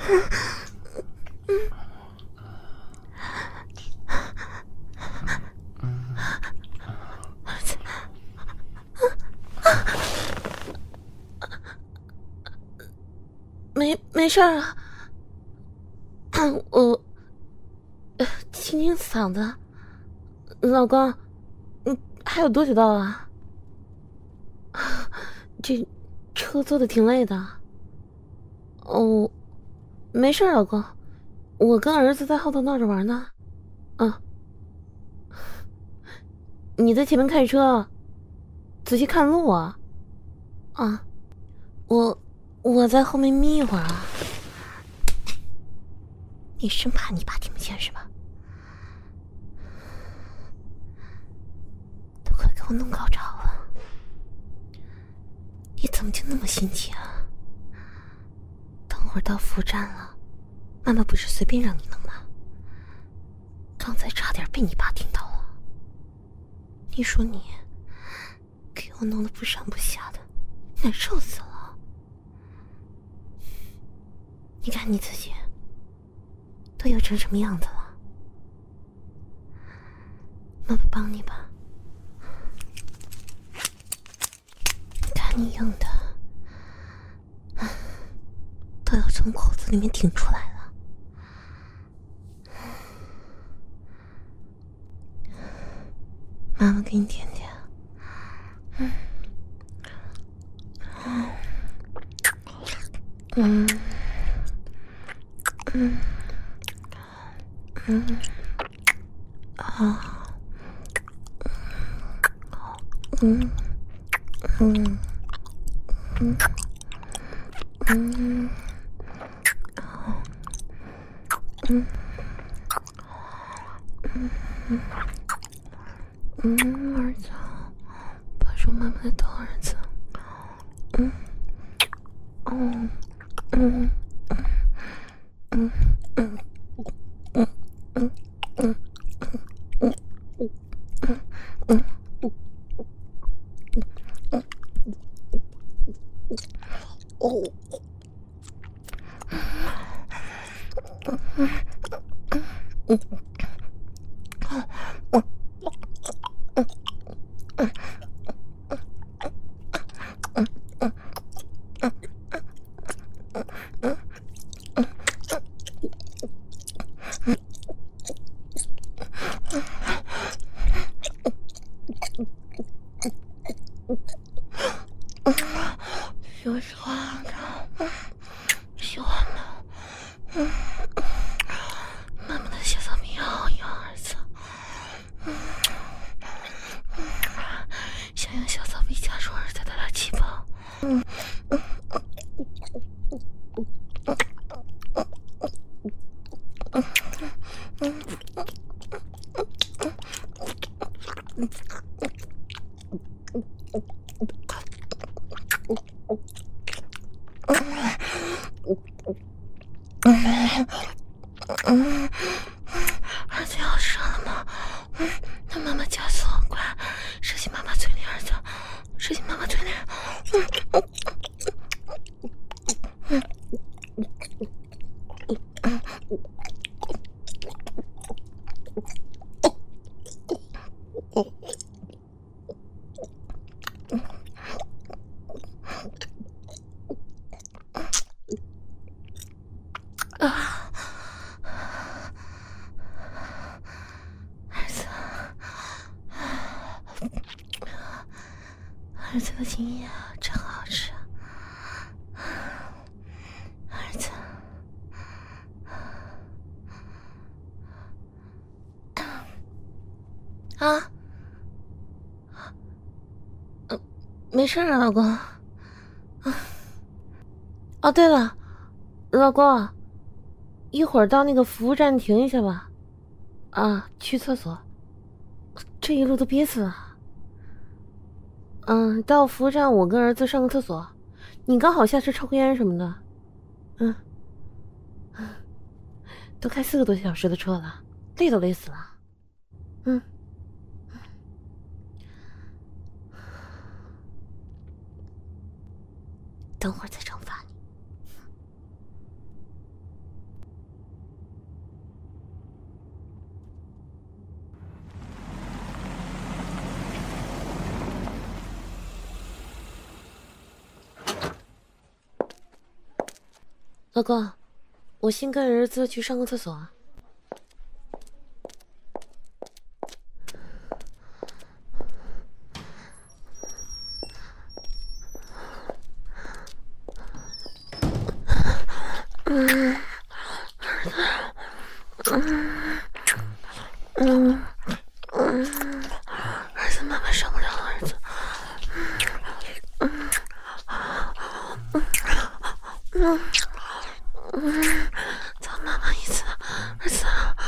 没事啊，我清清嗓子。老公，还有多久到啊？这车坐的挺累的。哦，没事，老公，我跟儿子在后头闹着玩呢。你在前面开车，仔细看路啊。我在后面眯一会儿啊。你生怕你爸听不见是吧？都快给我弄高潮了，你怎么就那么心急啊？等会儿到服务站了，妈妈不是随便让你弄的，刚才差点被你爸听到了。你说你给我弄得不上不下的，难受死了。你看你自己都有成什么样子了？妈妈帮你吧。看你硬的都要从口子里面挺出来了。妈妈给你舔舔。儿子，抱住妈妈的头，儿子。喜欢的，喜欢的。妈妈的小骚逼好痒，儿子。想用小骚逼夹住儿子的大气泡。儿子要射了吗？那妈妈加速，快射进妈妈嘴里，儿子，射进妈妈嘴里。儿子的精液真好吃，儿子。没事啊，老公。哦，对了，老公，一会儿到那个服务站停一下吧。去厕所，这一路都憋死了。到服务站我跟儿子上个厕所，你刚好下车抽根烟什么的。都开4个多小时的车了，累都累死了。等会儿再惩罚你。 老公，我先跟儿子去上个厕所啊。儿子，妈妈受不了了，儿子。操妈妈一次，儿子。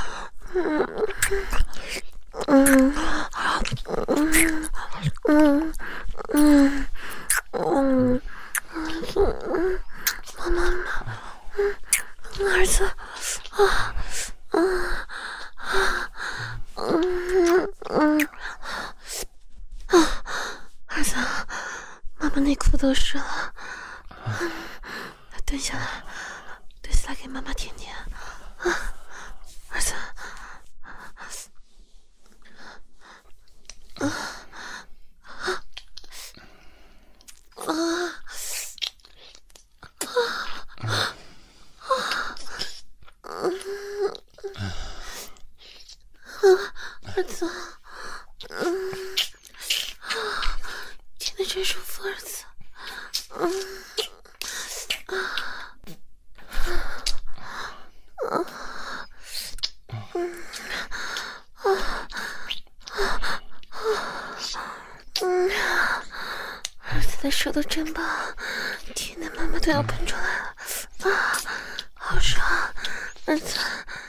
儿子，儿子，妈妈内裤都湿了，蹲下来，给妈妈舔舔，儿子，儿子，舔得真舒服，儿子，儿子的手都真棒，天哪，妈妈都要喷出来了，好爽，儿子，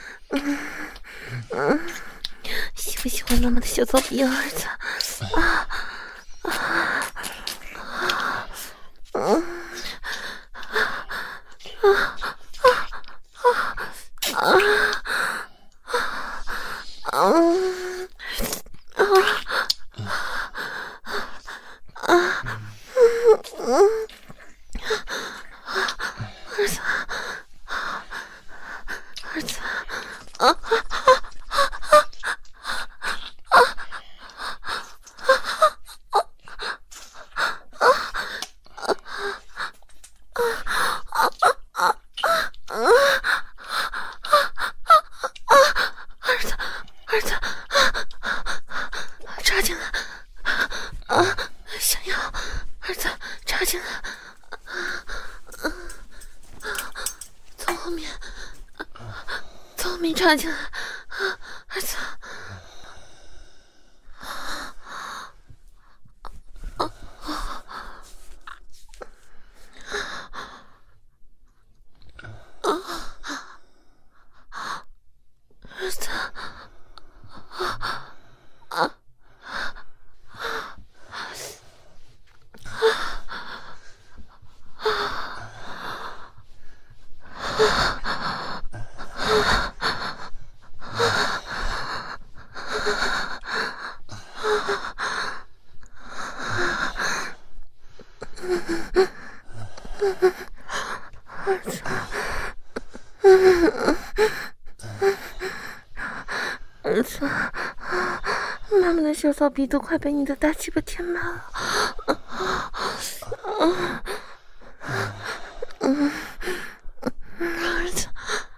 喜不喜欢妈妈的小骚逼啊，儿子？儿子，儿子，插进来，想要，儿子插进来，从后面插进来，儿子。儿子，儿子，妈妈的小骚逼都快被你的大鸡巴填满了。儿子，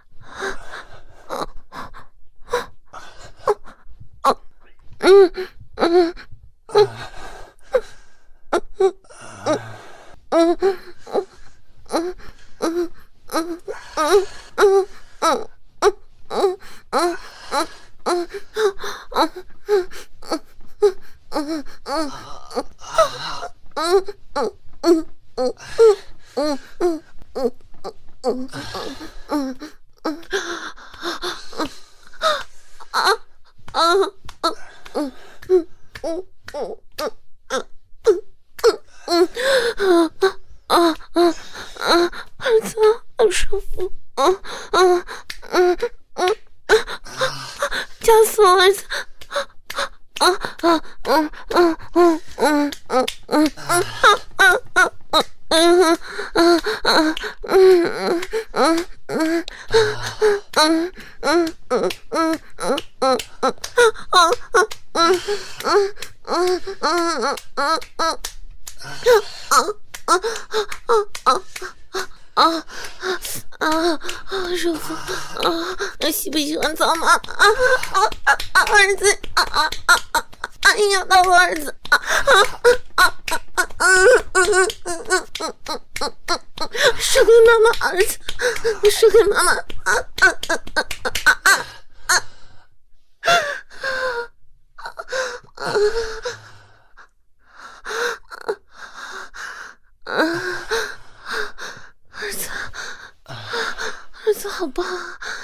儿子，好舒服，夹死我，儿子。 舒服啊！喜不喜欢操吗？儿子要到我儿子输给妈妈，儿子输给妈妈儿子好棒啊！